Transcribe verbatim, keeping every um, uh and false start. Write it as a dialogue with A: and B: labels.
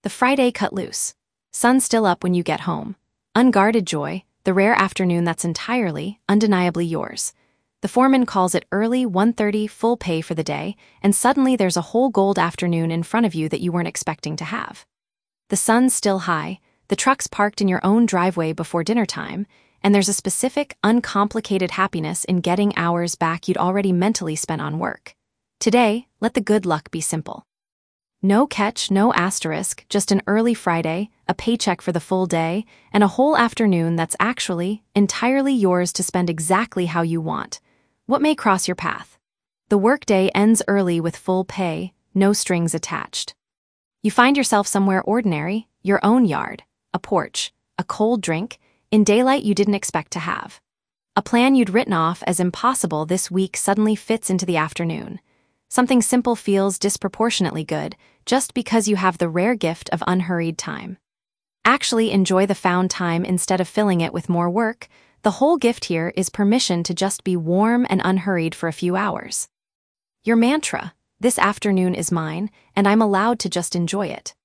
A: The Friday cut loose. Sun still up when you get home. Unguarded joy, the rare afternoon that's entirely, undeniably yours. The foreman calls it early one thirty, full pay for the day, and suddenly there's a whole gold afternoon in front of you that you weren't expecting to have. The sun's still high, the truck's parked in your own driveway before dinner time, and there's a specific, uncomplicated happiness in getting hours back you'd already mentally spent on work. Today, let the good luck be simple. No catch, no asterisk, just an early Friday, a paycheck for the full day, and a whole afternoon that's actually, entirely yours to spend exactly how you want. What may cross your path? The workday ends early with full pay, no strings attached. You find yourself somewhere ordinary, your own yard, a porch, a cold drink, in daylight you didn't expect to have. A plan you'd written off as impossible this week suddenly fits into the afternoon. Something simple feels disproportionately good just because you have the rare gift of unhurried time. Actually enjoy the found time instead of filling it with more work. The whole gift here is permission to just be warm and unhurried for a few hours. Your mantra, this afternoon is mine, and I'm allowed to just enjoy it.